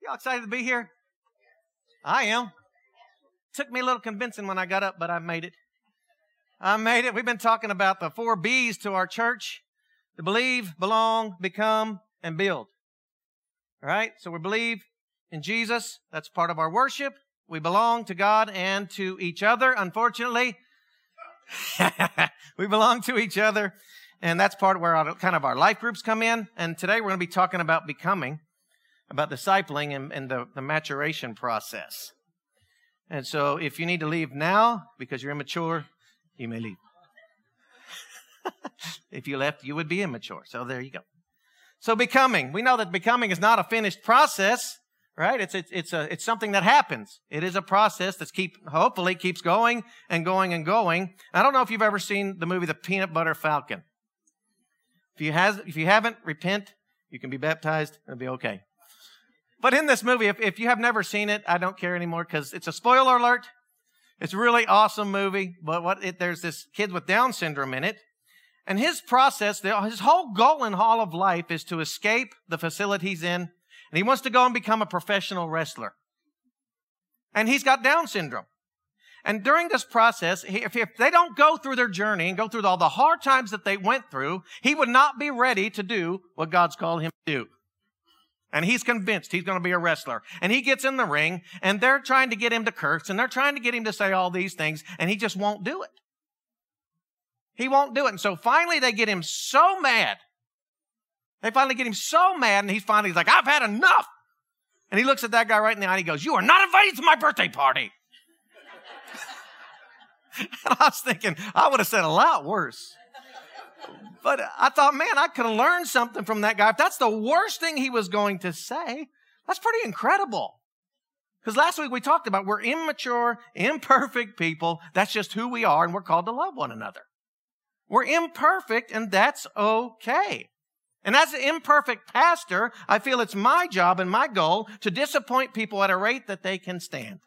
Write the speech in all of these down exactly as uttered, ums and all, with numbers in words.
Y'all excited to be here? I am. Took me a little convincing when I got up, but I made it. I made it. We've been talking about the four B's to our church: to believe, belong, become, and build. All right? So we believe in Jesus. That's part of our worship. We belong to God and to each other. Unfortunately, we belong to each other, and that's part of where our, kind of our life groups come in. And today we're going to be talking about becoming, about discipling and, and the, the maturation process. And so if you need to leave now because you're immature, you may leave. If you left, you would be immature. So there you go. So becoming. We know that becoming is not a finished process, right? It's it's it's a it's something that happens. It is a process that's keep hopefully keeps going and going and going. I don't know if you've ever seen the movie The Peanut Butter Falcon. If you has if you haven't, repent. You can be baptized. It'll be okay. But in this movie, if, if you have never seen it, I don't care anymore because it's a spoiler alert. It's a really awesome movie. But what it, there's this kid with Down syndrome in it. And his process, his whole goal in all of life is to escape the facility he's in. And he wants to go and become a professional wrestler. And he's got Down syndrome. And during this process, if, if they don't go through their journey and go through all the hard times that they went through, he would not be ready to do what God's called him to do. And he's convinced he's going to be a wrestler. And he gets in the ring, and they're trying to get him to curse, and they're trying to get him to say all these things, and he just won't do it. He won't do it. And so finally they get him so mad. They finally get him so mad, and he's finally he's like, I've had enough. And he looks at that guy right in the eye, and he goes, you are not invited to my birthday party. And I was thinking, I would have said a lot worse. But I thought, man, I could have learned something from that guy. If that's the worst thing he was going to say, that's pretty incredible. Because last week we talked about we're immature, imperfect people. That's just who we are, and we're called to love one another. We're imperfect, and that's okay. And as an imperfect pastor, I feel it's my job and my goal to disappoint people at a rate that they can stand.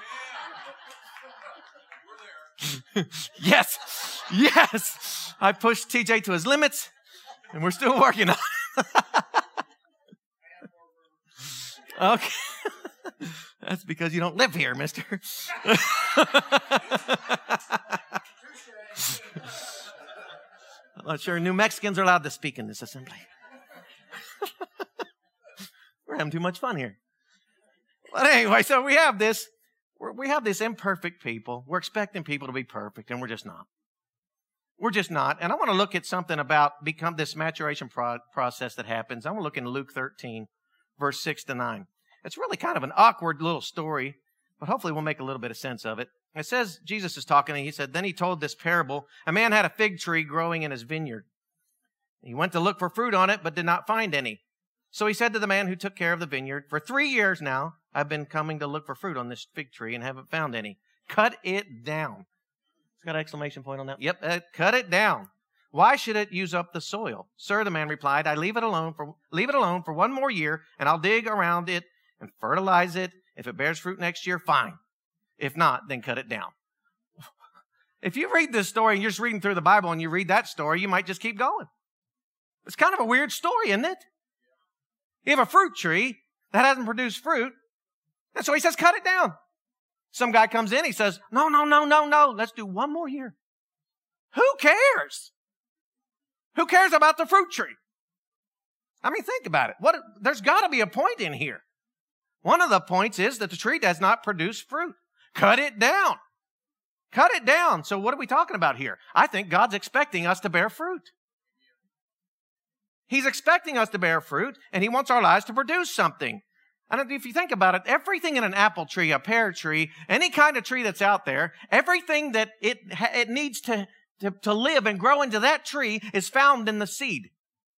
Yes, yes. I pushed T J to his limits, and we're still working on it. Okay. That's because you don't live here, mister. I'm not sure New Mexicans are allowed to speak in this assembly. We're having too much fun here. But anyway, so we have this. We're, we have this imperfect people. We're expecting people to be perfect, and we're just not. We're just not. And I want to look at something about become this maturation pro- process that happens. I want to look in Luke thirteen, verse six to nine. It's really kind of an awkward little story, but hopefully we'll make a little bit of sense of it. It says, Jesus is talking, and he said, then he told this parable. A man had a fig tree growing in his vineyard. He went to look for fruit on it, but did not find any. So he said to the man who took care of the vineyard, for three years now, I've been coming to look for fruit on this fig tree and haven't found any. Cut it down. It's got an exclamation point on that. Yep, uh, cut it down. Why should it use up the soil? Sir, the man replied, I leave it alone for leave it alone for one more year, and I'll dig around it and fertilize it. If it bears fruit next year, fine. If not, then cut it down. If you read this story and you're just reading through the Bible and you read that story, you might just keep going. It's kind of a weird story, isn't it? You have a fruit tree that hasn't produced fruit, and so he says, cut it down. Some guy comes in, he says, no, no, no, no, no, let's do one more year. Who cares? Who cares about the fruit tree? I mean, think about it. What? There's got to be a point in here. One of the points is that the tree does not produce fruit. Cut it down. Cut it down. So what are we talking about here? I think God's expecting us to bear fruit. He's expecting us to bear fruit, and he wants our lives to produce something. And if you think about it, everything in an apple tree, a pear tree, any kind of tree that's out there, everything that it it needs to, to, to live and grow into that tree is found in the seed.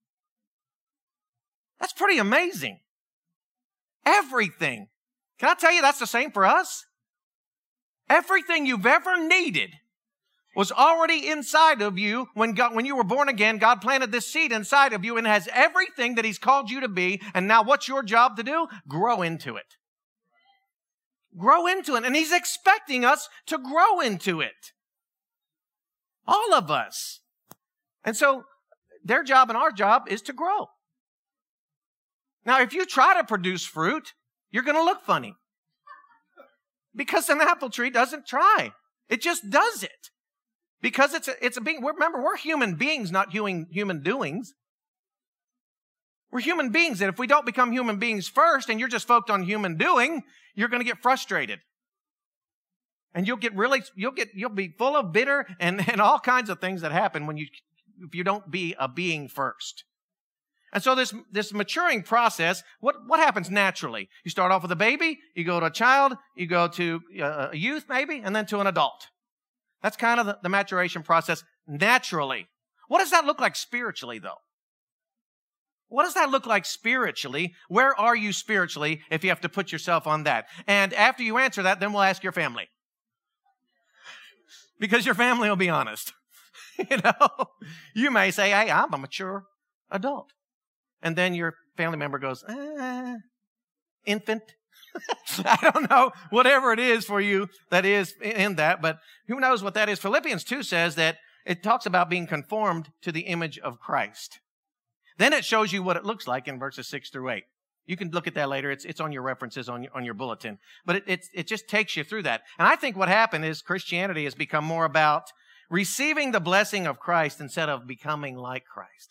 That's pretty amazing. Everything. Can I tell you that's the same for us? Everything you've ever needed was already inside of you when God, when you were born again. God planted this seed inside of you and has everything that he's called you to be. And now what's your job to do? Grow into it. Grow into it. And he's expecting us to grow into it. All of us. And so their job and our job is to grow. Now, if you try to produce fruit, You're going to look funny. Because an apple tree doesn't try. It just does it. Because it's a, it's a being. Remember, we're human beings, not human, human doings. We're human beings, and if we don't become human beings first, and you're just focused on human doing, you're going to get frustrated. And you'll get really, you'll get, you'll be full of bitter and, and all kinds of things that happen when you, if you don't be a being first. And so this, this maturing process, what, what happens naturally? You start off with a baby, you go to a child, you go to a youth maybe, and then to an adult. That's kind of the, the maturation process naturally. What does that look like spiritually, though? What does that look like spiritually? Where are you spiritually if you have to put yourself on that? And after you answer that, then we'll ask your family. Because your family will be honest. You know, you may say, hey, I'm a mature adult. And then your family member goes, ah, infant. I don't know, whatever it is for you that is in that, but who knows what that is. Philippians two says that it talks about being conformed to the image of Christ. Then it shows you what it looks like in verses six through eight. You can look at that later. It's, it's on your references on your, on your bulletin. But it, it, it just takes you through that. And I think what happened is Christianity has become more about receiving the blessing of Christ instead of becoming like Christ.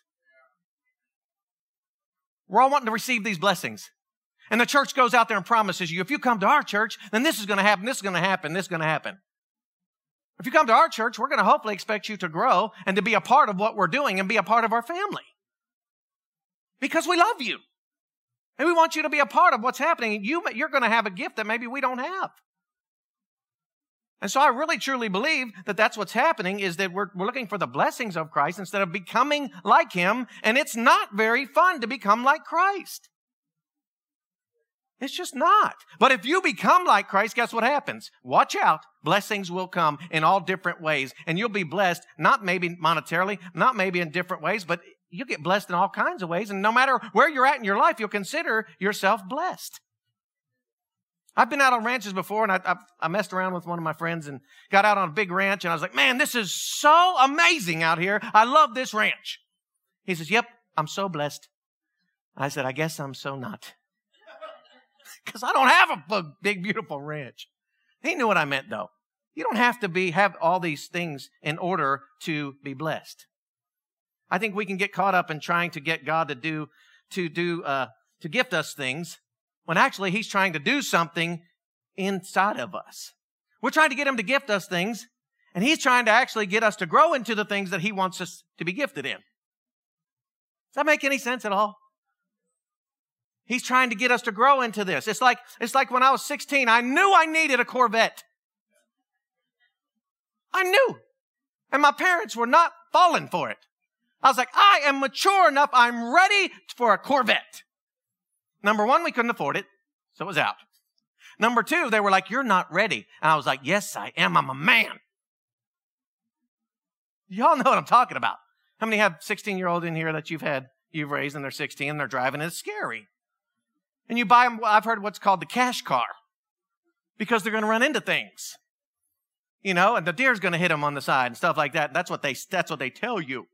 We're all wanting to receive these blessings. And the church goes out there and promises you, if you come to our church, then this is going to happen, this is going to happen, this is going to happen. If you come to our church, we're going to hopefully expect you to grow and to be a part of what we're doing and be a part of our family. Because we love you. And we want you to be a part of what's happening. You, you're going to have a gift that maybe we don't have. And so I really truly believe that that's what's happening, is that we're, we're looking for the blessings of Christ instead of becoming like Him. And it's not very fun to become like Christ. It's just not. But if you become like Christ, guess what happens? Watch out. Blessings will come in all different ways. And you'll be blessed, not maybe monetarily, not maybe in different ways, but you'll get blessed in all kinds of ways. And no matter where you're at in your life, you'll consider yourself blessed. I've been out on ranches before, and I, I, I messed around with one of my friends and got out on a big ranch, and I was like, man, this is so amazing out here. I love this ranch. He says, yep, I'm so blessed. I said, I guess I'm so not. Because I don't have a big, beautiful ranch. He knew what I meant, though. You don't have to be have all these things in order to be blessed. I think we can get caught up in trying to get God to do, to do, uh, to gift us things, when actually He's trying to do something inside of us. We're trying to get Him to gift us things, and He's trying to actually get us to grow into the things that He wants us to be gifted in. Does that make any sense at all? He's trying to get us to grow into this. It's like, it's like when I was sixteen, I knew I needed a Corvette. I knew. And my parents were not falling for it. I was like, I am mature enough. I'm ready for a Corvette. Number one, we couldn't afford it, so it was out. Number two, they were like, you're not ready. And I was like, yes, I am. I'm a man. Y'all know what I'm talking about. How many have sixteen-year-olds in here that you've had, you've raised, and they're sixteen, and they're driving, and it's scary. And you buy them, I've heard what's called the cash car, because they're going to run into things. You know, and the deer's going to hit them on the side and stuff like that. That's what they, that's what they tell you.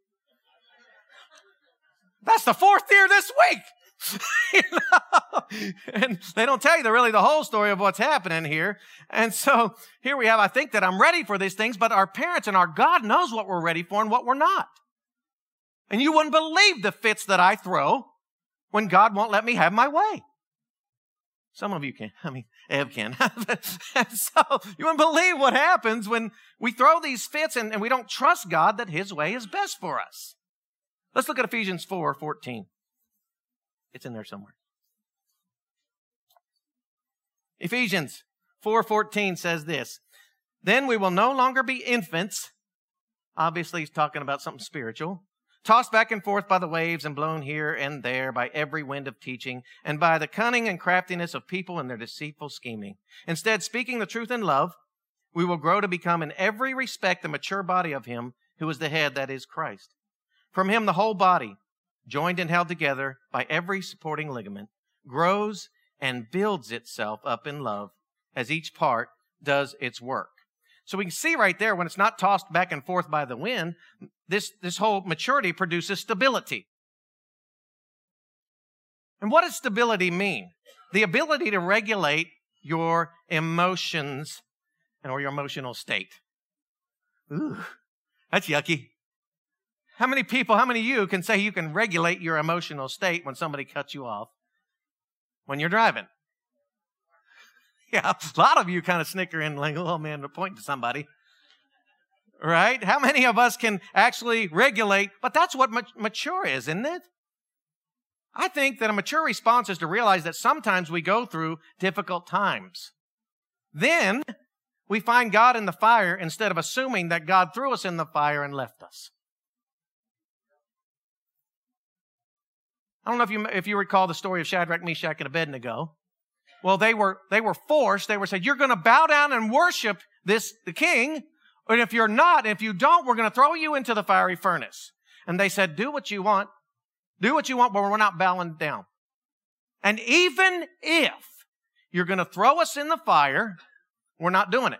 That's the fourth deer this week. You know? And they don't tell you the, really the whole story of what's happening here. And so here we have, I think that I'm ready for these things, but our parents and our God knows what we're ready for and what we're not. And you wouldn't believe the fits that I throw when God won't let me have my way. Some of you can. I mean, Ev can. And so you wouldn't believe what happens when we throw these fits and, and we don't trust God that His way is best for us. Let's look at Ephesians four fourteen. It's in there somewhere. Ephesians four fourteen says this. Then we will no longer be infants. Obviously, he's talking about something spiritual. Tossed back and forth by the waves and blown here and there by every wind of teaching and by the cunning and craftiness of people and their deceitful scheming. Instead, speaking the truth in love, we will grow to become in every respect the mature body of Him who is the head, that is Christ. From Him, the whole body, joined and held together by every supporting ligament, grows and builds itself up in love as each part does its work. So we can see right there, when it's not tossed back and forth by the wind, this, this whole maturity produces stability. And what does stability mean? The ability to regulate your emotions or your emotional state. Ooh, that's yucky. How many people, how many of you can say you can regulate your emotional state when somebody cuts you off when you're driving? Yeah, a lot of you kind of snicker and like, oh man, they're pointing to somebody. Right? How many of us can actually regulate? But that's what mature is, isn't it? I think that a mature response is to realize that sometimes we go through difficult times. Then we find God in the fire instead of assuming that God threw us in the fire and left us. I don't know if you if you recall the story of Shadrach, Meshach, and Abednego. Well, they were they were forced. They were said, "You're going to bow down and worship this the king, and if you're not, if you don't, we're going to throw you into the fiery furnace." And they said, "Do what you want, do what you want, but we're not bowing down. And even if you're going to throw us in the fire, we're not doing it."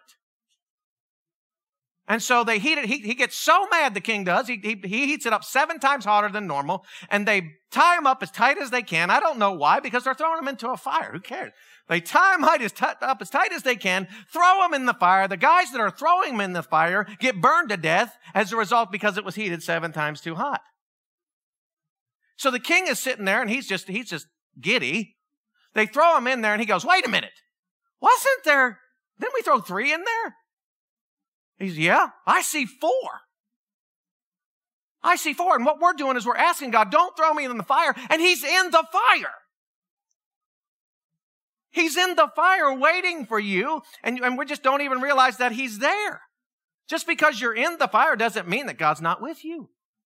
And so they heat it. He, he gets so mad, the king does. He, he, he heats it up seven times hotter than normal, and they tie him up as tight as they can. I don't know why, because they're throwing him into a fire. Who cares? They tie him up as tight as they can, throw him in the fire. The guys that are throwing him in the fire get burned to death as a result because it was heated seven times too hot. So the king is sitting there, and he's just he's just giddy. They throw him in there, and he goes, "Wait a minute. Wasn't there, didn't we throw three in there?" He's, "Yeah, I see four. I see four. And what we're doing is we're asking God, don't throw me in the fire. And he's in the fire. He's in the fire waiting for you. And, and we just don't even realize that he's there. Just because you're in the fire doesn't mean that God's not with you.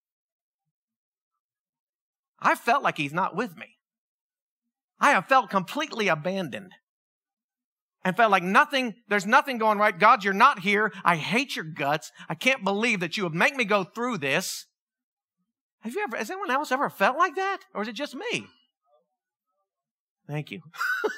I felt like he's not with me. I have felt completely abandoned. And felt like nothing, there's nothing going right. God, you're not here. I hate your guts. I can't believe that you would make me go through this. Have you ever, has anyone else ever felt like that? Or is it just me? Thank you.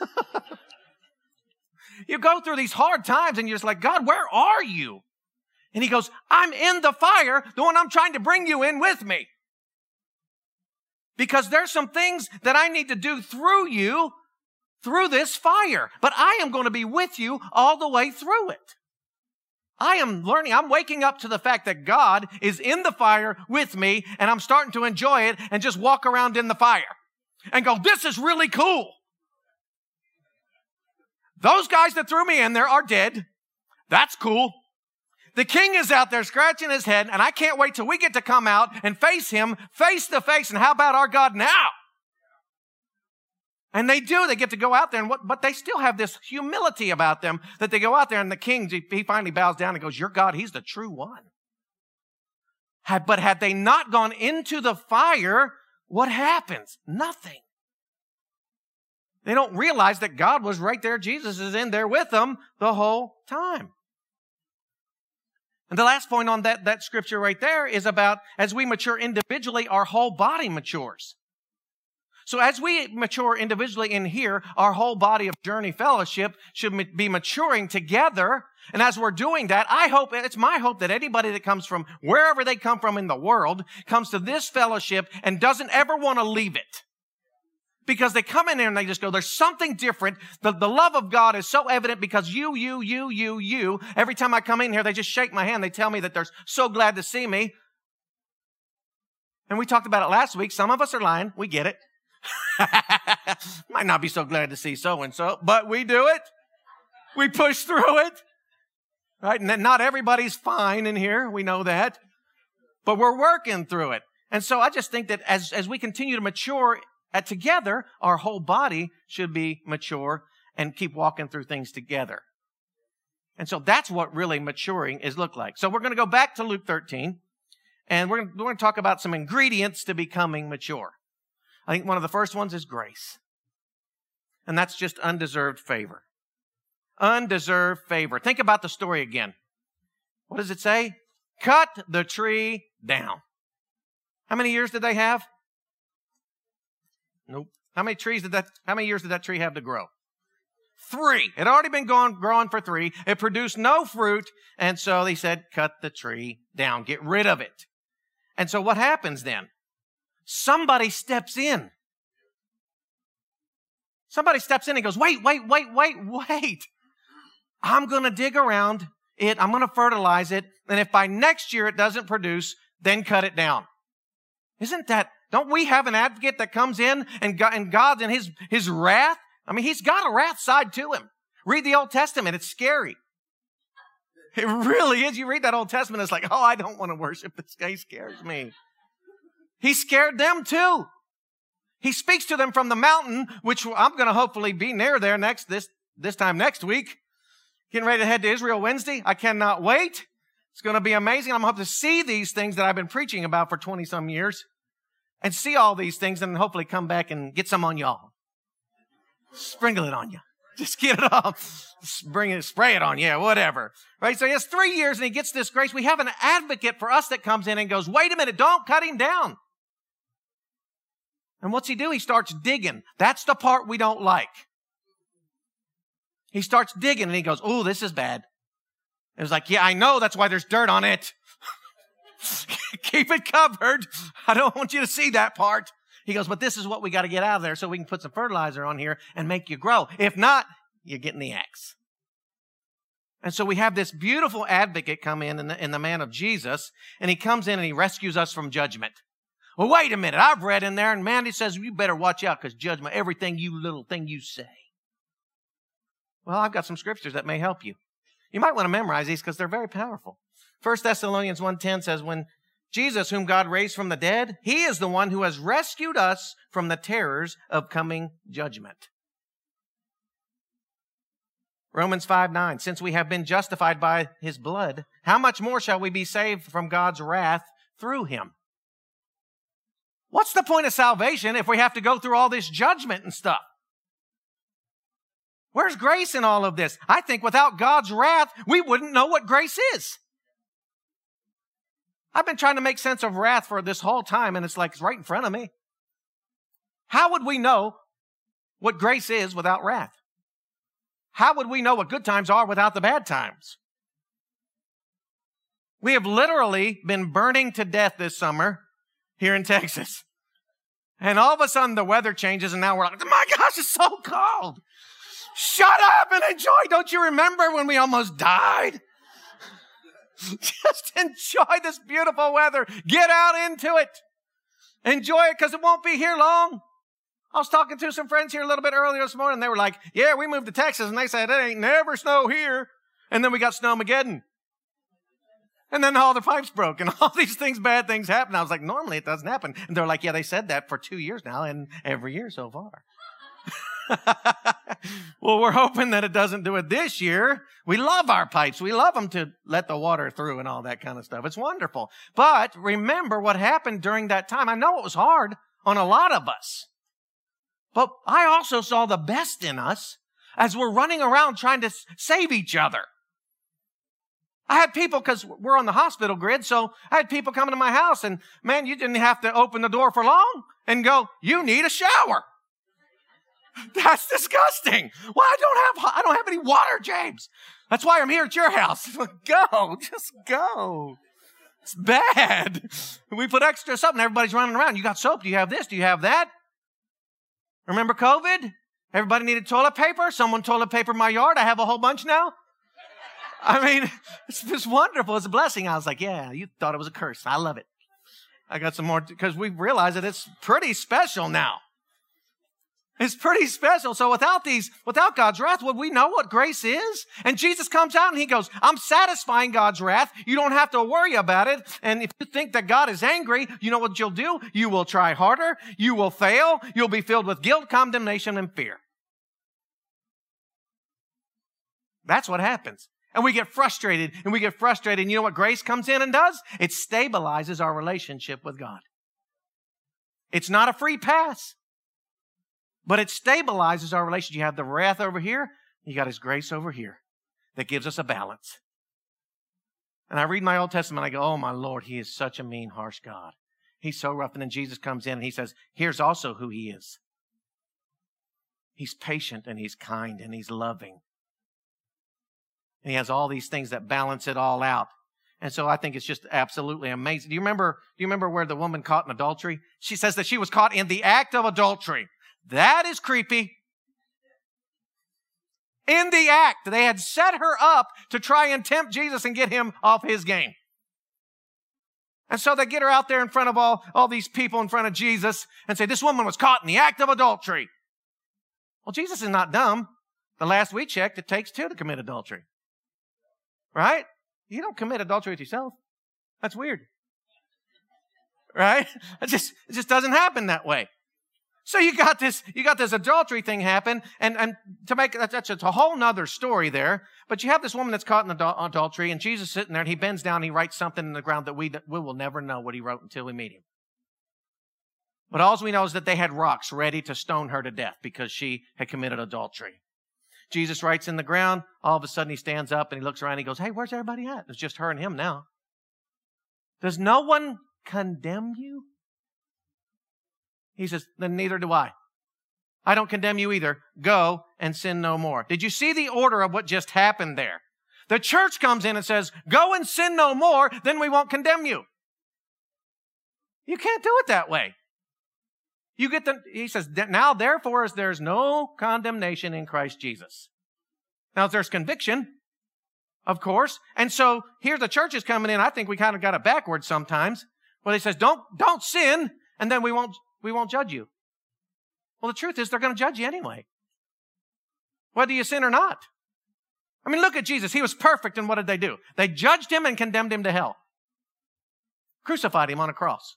You go through these hard times and you're just like, God, where are you? And he goes, I'm in the fire, the one I'm trying to bring you in with me. Because there's some things that I need to do through you, through this fire. But I am going to be with you all the way through it. I am learning, I'm waking up to the fact that God is in the fire with me, and I'm starting to enjoy it and just walk around in the fire and go, this is really cool. Those guys that threw me in there are dead. That's cool. The king is out there scratching his head, and I can't wait till we get to come out and face him face to face. And how about our God now? And they do. They get to go out there, and what, but they still have this humility about them that they go out there, and the king, he finally bows down and goes, your God, he's the true one. Had, but had they not gone into the fire, what happens? Nothing. They don't realize that God was right there. Jesus is in there with them the whole time. And the last point on that, that scripture right there is about as we mature individually, our whole body matures. So as we mature individually in here, our whole body of Journey Fellowship should be maturing together. And as we're doing that, I hope, it's my hope that anybody that comes from wherever they come from in the world comes to this fellowship and doesn't ever want to leave it. Because they come in there and they just go, there's something different. The, the love of God is so evident because you, you, you, you, you. Every time I come in here, they just shake my hand. They tell me that they're so glad to see me. And we talked about it last week. Some of us are lying. We get it. Might not be so glad to see so-and-so, but we do it. We push through it. Right? And not everybody's fine in here. We know that. But we're working through it. And so I just think that as, as we continue to mature at together, our whole body should be mature and keep walking through things together. And so that's what really maturing is look like. So we're going to go back to Luke thirteen, and we're going, to, we're going to talk about some ingredients to becoming mature. I think one of the first ones is grace. And that's just undeserved favor. Undeserved favor. Think about the story again. What does it say? Cut the tree down. How many years did they have? Nope. How many trees did that, how many years did that tree have to grow? Three. It had already been going, growing for three. It produced no fruit. And so they said, cut the tree down. Get rid of it. And so what happens then? Somebody steps in. Somebody steps in and goes, wait, wait, wait, wait, wait. I'm going to dig around it. I'm going to fertilize it. And if by next year it doesn't produce, then cut it down. Isn't that, don't we have an advocate that comes in and God, and God's in his, his wrath? I mean, he's got a wrath side to him. Read the Old Testament. It's scary. It really is. You read that Old Testament, it's like, oh, I don't want to worship this guy. He scares me. He scared them too. He speaks to them from the mountain, which I'm going to hopefully be near there next, this, this time next week. Getting ready to head to Israel Wednesday. I cannot wait. It's going to be amazing. I'm going to hope to see these things that I've been preaching about for twenty some years and see all these things and hopefully come back and get some on y'all. Sprinkle it on you. Just get it off. Bring it, spray it on you, whatever. Right? So he has three years and he gets this grace. We have an advocate for us that comes in and goes, wait a minute, don't cut him down. And what's he do? He starts digging. That's the part we don't like. He starts digging and he goes, oh, this is bad. It was like, yeah, I know. That's why there's dirt on it. Keep it covered. I don't want you to see that part. He goes, but this is what we got to get out of there so we can put some fertilizer on here and make you grow. If not, you're getting the axe. And so we have this beautiful advocate come in in the, in the man of Jesus, and he comes in and he rescues us from judgment. Well, wait a minute. I've read in there, and Mandy says, you better watch out because judgment, everything you little thing you say. Well, I've got some scriptures that may help you. You might want to memorize these because they're very powerful. First Thessalonians one ten says, when Jesus, whom God raised from the dead, he is the one who has rescued us from the terrors of coming judgment. Romans five nine, since we have been justified by his blood, how much more shall we be saved from God's wrath through him? What's the point of salvation if we have to go through all this judgment and stuff? Where's grace in all of this? I think without God's wrath, we wouldn't know what grace is. I've been trying to make sense of wrath for this whole time, and it's like it's right in front of me. How would we know what grace is without wrath? How would we know what good times are without the bad times? We have literally been burning to death this summer here in Texas. And all of a sudden the weather changes and now we're like, my gosh, it's so cold. Shut up and enjoy. Don't you remember when we almost died? Just enjoy this beautiful weather. Get out into it. Enjoy it because it won't be here long. I was talking to some friends here a little bit earlier this morning. They were like, yeah, we moved to Texas. And they said, it ain't never snow here. And then we got Snowmageddon. And then all the pipes broke and all these things, bad things happen. I was like, normally it doesn't happen. And they're like, yeah, they said that for two years now and every year so far. Well, we're hoping that it doesn't do it this year. We love our pipes. We love them to let the water through and all that kind of stuff. It's wonderful. But remember what happened during that time. I know it was hard on a lot of us. But I also saw the best in us as we're running around trying to save each other. I had people, because we're on the hospital grid, so I had people coming to my house and, man, you didn't have to open the door for long and go, you need a shower. That's disgusting. Well, I don't have, I don't have any water, James. That's why I'm here at your house. Go, just go. It's bad. We put extra something. Everybody's running around. You got soap. Do you have this? Do you have that? Remember COVID? Everybody needed toilet paper. Someone toilet papered my yard. I have a whole bunch now. I mean, it's just wonderful. It's a blessing. I was like, yeah, you thought it was a curse. I love it. I got some more because we realized that it's pretty special now. It's pretty special. So without these, without God's wrath, would we know what grace is? And Jesus comes out and he goes, I'm satisfying God's wrath. You don't have to worry about it. And if you think that God is angry, you know what you'll do? You will try harder. You will fail. You'll be filled with guilt, condemnation, and fear. That's what happens. And we get frustrated and we get frustrated. And you know what grace comes in and does? It stabilizes our relationship with God. It's not a free pass. But it stabilizes our relationship. You have the wrath over here. You got his grace over here that gives us a balance. And I read my Old Testament. I go, oh, my Lord, he is such a mean, harsh God. He's so rough. And then Jesus comes in and he says, here's also who he is. He's patient and he's kind and he's loving. And he has all these things that balance it all out. And so I think it's just absolutely amazing. Do you remember, do you remember where the woman caught in adultery? She says that she was caught in the act of adultery. That is creepy. In the act, they had set her up to try and tempt Jesus and get him off his game. And so they get her out there in front of all, all these people in front of Jesus and say, this woman was caught in the act of adultery. Well, Jesus is not dumb. The last we checked, it takes two to commit adultery. Right? You don't commit adultery with yourself. That's weird. Right? It just, it just doesn't happen that way. So you got this, you got this adultery thing happen, and, and to make that, that's a whole nother story there. But you have this woman that's caught in adul- adultery, and Jesus sitting there, and he bends down, and he writes something in the ground that we, we will never know what he wrote until we meet him. But all we know is that they had rocks ready to stone her to death because she had committed adultery. Jesus writes in the ground. All of a sudden he stands up and he looks around and he goes, hey, where's everybody at? It's just her and him now. Does no one condemn you? He says, then neither do I. I don't condemn you either. Go and sin no more. Did you see the order of what just happened there? The church comes in and says, go and sin no more, then we won't condemn you. You can't do it that way. You get the, he says, now therefore as there's no condemnation in Christ Jesus. Now there's conviction, of course. And so here the church is coming in. I think we kind of got it backwards sometimes. Where he says, don't, don't sin, and then we won't, we won't judge you. Well, the truth is they're going to judge you anyway. Whether you sin or not. I mean, look at Jesus. He was perfect, and what did they do? They judged him and condemned him to hell. Crucified him on a cross.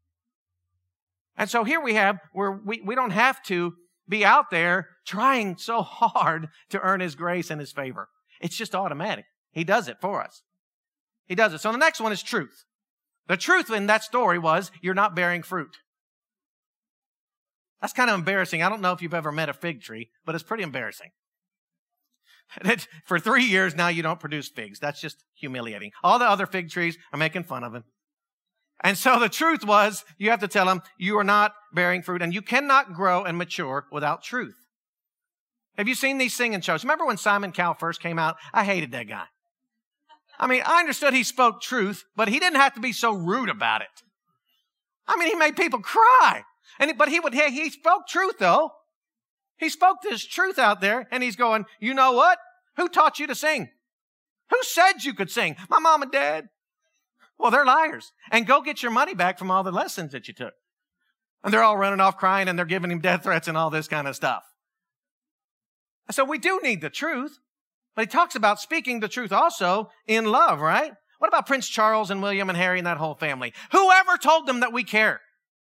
And so here we have where we, we don't have to be out there trying so hard to earn his grace and his favor. It's just automatic. He does it for us. He does it. So the next one is truth. The truth in that story was you're not bearing fruit. That's kind of embarrassing. I don't know if you've ever met a fig tree, but it's pretty embarrassing. It, for three years now you don't produce figs. That's just humiliating. All the other fig trees are making fun of him. And so the truth was, you have to tell them, you are not bearing fruit, and you cannot grow and mature without truth. Have you seen these singing shows? Remember when Simon Cowell first came out? I hated that guy. I mean, I understood he spoke truth, but he didn't have to be so rude about it. I mean, he made people cry. And but he would he, he spoke truth, though. He spoke this truth out there, and he's going, you know what? Who taught you to sing? Who said you could sing? My mom and dad. Well, they're liars. And go get your money back from all the lessons that you took. And they're all running off crying, and they're giving him death threats and all this kind of stuff. So we do need the truth. But he talks about speaking the truth also in love, right? What about Prince Charles and William and Harry and that whole family? Whoever told them that we care?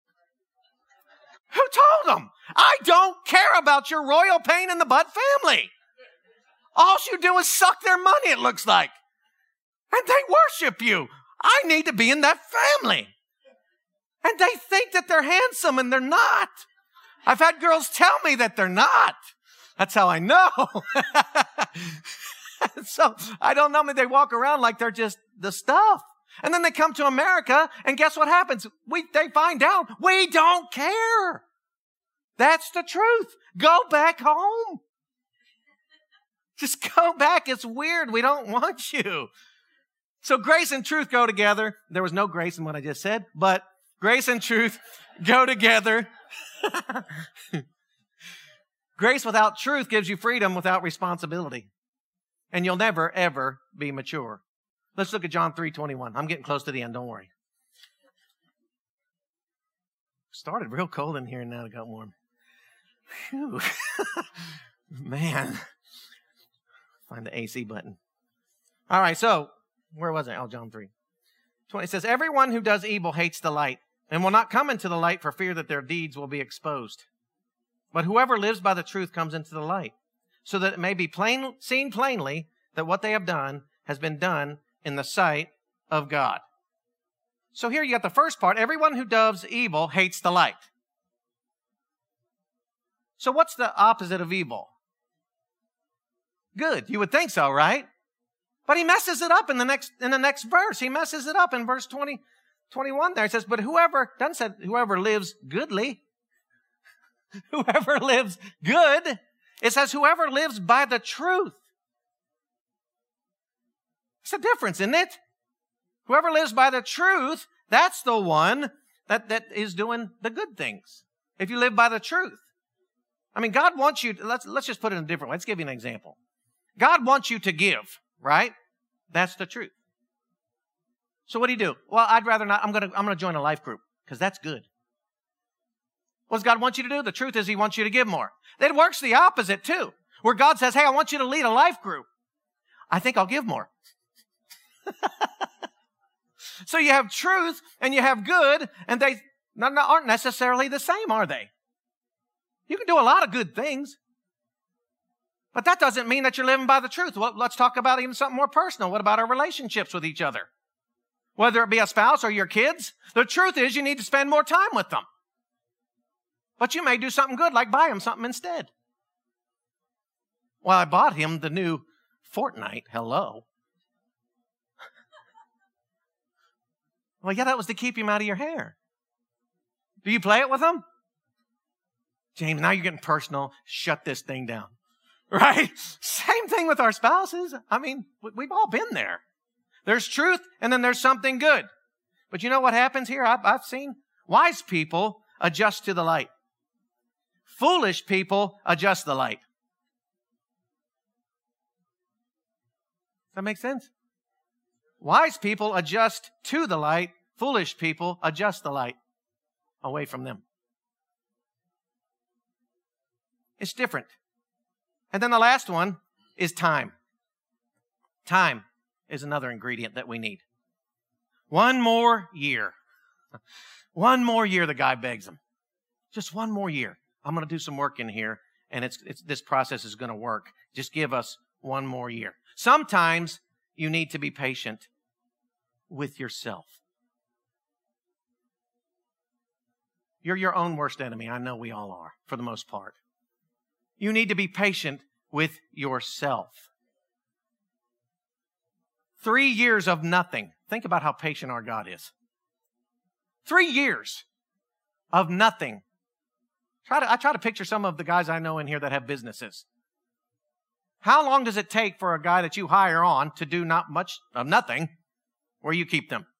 Who told them? I don't care about your royal pain in the butt family. All you do is suck their money, it looks like. And they worship you. I need to be in that family. And they think that they're handsome, and they're not. I've had girls tell me that they're not. That's how I know. So I don't know. I mean, they walk around like they're just the stuff. And then they come to America, and guess what happens? We, they find out we don't care. That's the truth. Go back home. Just go back. It's weird. We don't want you. So grace and truth go together. There was no grace in what I just said, but grace and truth go together. Grace without truth gives you freedom without responsibility. And you'll never, ever be mature. Let's look at John three twenty-one. I'm getting close to the end. Don't worry. Started real cold in here and now it got warm. Phew. Man. Find the A C button. All right, so where was I? Oh, John three. twenty says, everyone who does evil hates the light and will not come into the light for fear that their deeds will be exposed. But whoever lives by the truth comes into the light, so that it may be plain, seen plainly that what they have done has been done in the sight of God. So here you got the first part. Everyone who does evil hates the light. So what's the opposite of evil? Good. You would think so, right? But he messes it up in the next in the next verse. He messes it up in verse twenty, twenty-one there. He says, but whoever, doesn't say whoever lives goodly. Whoever lives good. It says whoever lives by the truth. It's a difference, isn't it? Whoever lives by the truth, that's the one that, that is doing the good things. If you live by the truth. I mean, God wants you to, let's, let's just put it in a different way. Let's give you an example. God wants you to give, right? That's the truth. So what do you do? Well, I'd rather not. I'm going to I'm going to join a life group because that's good. What does God want you to do? The truth is He wants you to give more. It works the opposite too, where God says, hey, I want you to lead a life group. I think I'll give more. So you have truth and you have good, and they aren't necessarily the same, are they? You can do a lot of good things, but that doesn't mean that you're living by the truth. Well, let's talk about even something more personal. What about our relationships with each other? Whether it be a spouse or your kids, the truth is you need to spend more time with them. But you may do something good, like buy him something instead. Well, I bought him the new Fortnite. Hello. Well, yeah, that was to keep him out of your hair. Do you play it with him? James, now you're getting personal. Shut this thing down. Right? Same thing with our spouses. I mean, we've all been there. There's truth, and then there's something good. But you know what happens here? I've, I've seen wise people adjust to the light. Foolish people adjust the light. Does that make sense? Wise people adjust to the light. Foolish people adjust the light away from them. It's different. And then the last one is time. Time is another ingredient that we need. One more year. One more year, the guy begs him. Just one more year. I'm going to do some work in here, and it's, it's this process is going to work. Just give us one more year. Sometimes you need to be patient with yourself. You're your own worst enemy. I know we all are, for the most part. You need to be patient with yourself. Three years of nothing. Think about how patient our God is. Three years of nothing. Try to, I try to picture some of the guys I know in here that have businesses. How long does it take for a guy that you hire on to do not much of nothing where you keep them?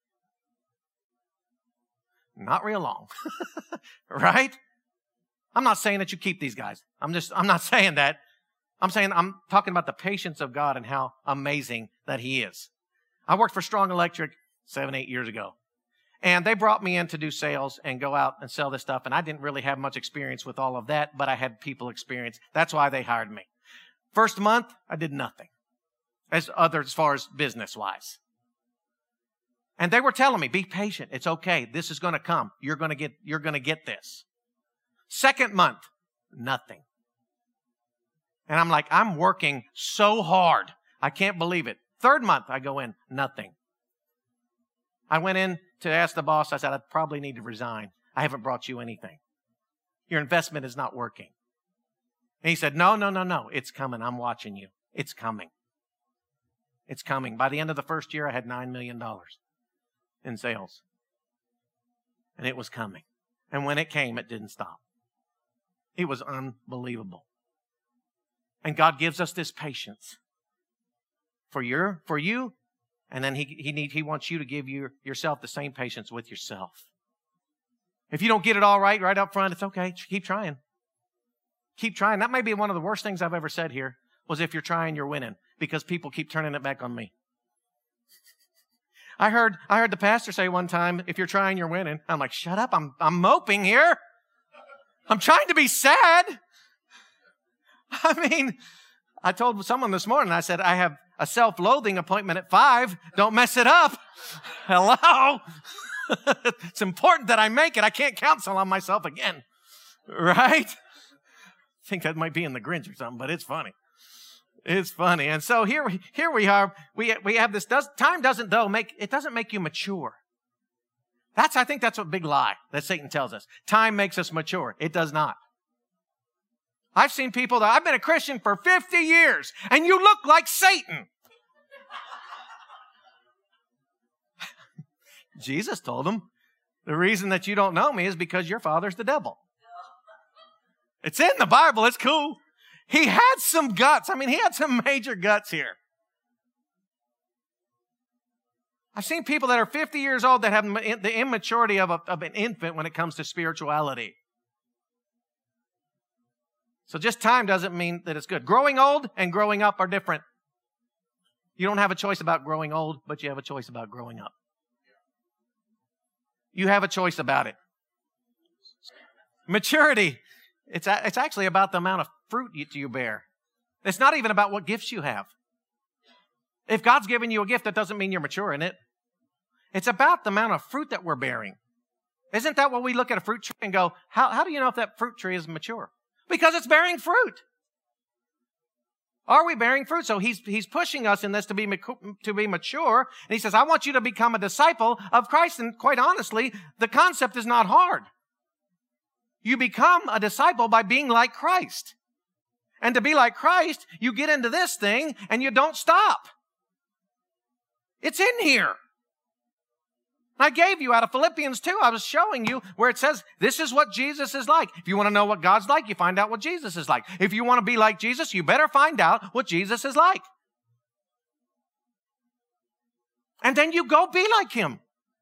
Not real long. Right? I'm not saying that you keep these guys. I'm just, I'm not saying that. I'm saying, I'm talking about the patience of God and how amazing that He is. I worked for Strong Electric seven, eight years ago. And they brought me in to do sales and go out and sell this stuff. And I didn't really have much experience with all of that, but I had people experience. That's why they hired me. First month, I did nothing as other as far as business-wise. And they were telling me, be patient. It's okay. This is going to come. You're going to get, you're going to get this. Second month, nothing. And I'm like, I'm working so hard. I can't believe it. Third month, I go in, nothing. I went in to ask the boss. I said, I probably need to resign. I haven't brought you anything. Your investment is not working. And he said, no, no, no, no. It's coming. I'm watching you. It's coming. It's coming. By the end of the first year, I had nine million dollars in sales. And it was coming. And when it came, it didn't stop. It was unbelievable. And God gives us this patience for your, for you, and then He He need, He wants you to give your, yourself the same patience with yourself. If you don't get it all right right up front, it's okay. Keep trying. Keep trying. That may be one of the worst things I've ever said here, was if you're trying, you're winning, because people keep turning it back on me. I heard I heard the pastor say one time, if you're trying, you're winning. I'm like, shut up. I'm I'm moping here. I'm trying to be sad. I mean, I told someone this morning, I said, I have a self-loathing appointment at five. Don't mess it up. Hello? It's important that I make it. I can't counsel on myself again. Right? I think that might be in the Grinch or something, but it's funny. It's funny. And so here we, here we are. We, we have this, does, time doesn't though make, it doesn't make you mature. That's, I think that's a big lie that Satan tells us. Time makes us mature. It does not. I've seen people that, I've been a Christian for fifty years, and you look like Satan. Jesus told them, the reason that you don't know me is because your father's the devil. It's in the Bible. It's cool. He had some guts. I mean, he had some major guts here. I've seen people that are fifty years old that have the immaturity of, a, of an infant when it comes to spirituality. So just time doesn't mean that it's good. Growing old and growing up are different. You don't have a choice about growing old, but you have a choice about growing up. You have a choice about it. Maturity, it's, a, it's actually about the amount of fruit you, you bear. It's not even about what gifts you have. If God's given you a gift, that doesn't mean you're mature in it. It's about the amount of fruit that we're bearing. Isn't that what we look at a fruit tree and go, how, how do you know if that fruit tree is mature? Because it's bearing fruit. Are we bearing fruit? So he's, he's pushing us in this to be, to be mature. And he says, I want you to become a disciple of Christ. And quite honestly, the concept is not hard. You become a disciple by being like Christ. And to be like Christ, you get into this thing and you don't stop. It's in here. I gave you out of Philippians two, I was showing you where it says, this is what Jesus is like. If you want to know what God's like, you find out what Jesus is like. If you want to be like Jesus, you better find out what Jesus is like. And then you go be like Him.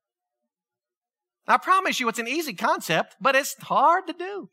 I promise you it's an easy concept, but it's hard to do.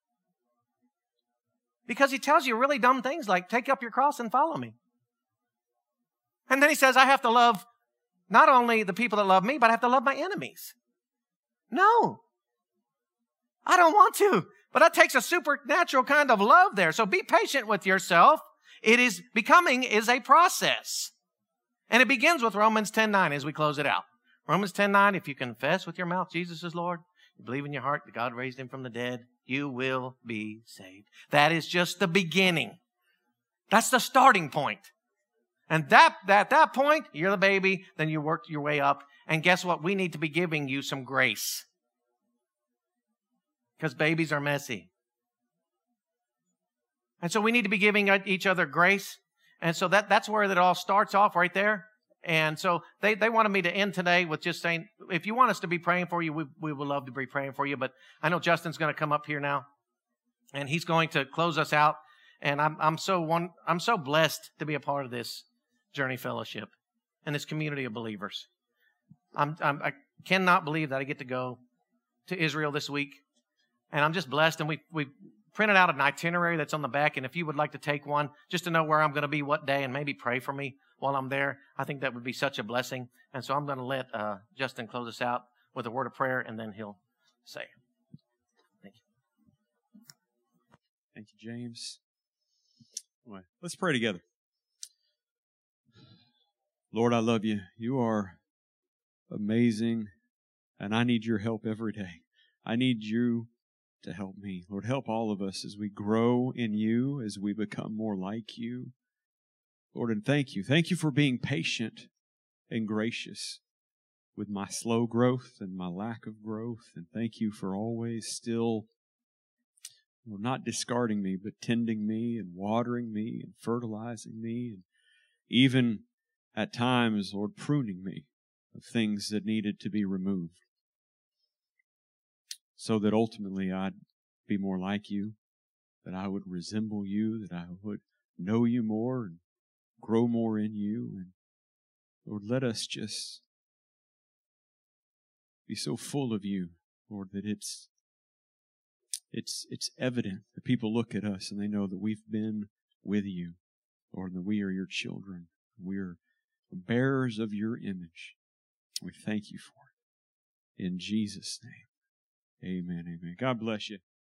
Because He tells you really dumb things like, take up your cross and follow me. And then He says, I have to love not only the people that love me, but I have to love my enemies. No. I don't want to. But that takes a supernatural kind of love there. So be patient with yourself. It is, becoming is a process. And it begins with Romans ten nine as we close it out. Romans ten nine, if you confess with your mouth Jesus is Lord, you believe in your heart that God raised Him from the dead, you will be saved. That is just the beginning. That's the starting point. And that, at that point, you're the baby, then you work your way up. And guess what? We need to be giving you some grace. Because babies are messy. And so we need to be giving each other grace. And so that, that's where it all starts off right there. And so they, they wanted me to end today with just saying, if you want us to be praying for you, we, we would love to be praying for you. But I know Justin's going to come up here now. And he's going to close us out. And I'm, I'm so one, I'm so blessed to be a part of this Journey Fellowship and this community of believers. I'm, I'm, I cannot believe that I get to go to Israel this week. And I'm just blessed. And we, we printed out an itinerary that's on the back. And if you would like to take one just to know where I'm going to be, what day, and maybe pray for me while I'm there, I think that would be such a blessing. And so I'm going to let uh, Justin close us out with a word of prayer, and then he'll say. Thank you. Thank you, James. Anyway, let's pray together. Lord, I love you. You are amazing, and I need your help every day. I need you to help me. Lord, help all of us as we grow in you, as we become more like you. Lord, and thank you. Thank you for being patient and gracious with my slow growth and my lack of growth. And thank you for always still, Lord, not discarding me, but tending me and watering me and fertilizing me, and even at times, Lord, pruning me of things that needed to be removed, so that ultimately I'd be more like you, that I would resemble you, that I would know you more and grow more in you. And Lord, let us just be so full of you, Lord, that it's it's it's evident that people look at us and they know that we've been with you, Lord, that we are your children. We're bearers of your image. We thank you for it. In Jesus' name, amen, amen. God bless you.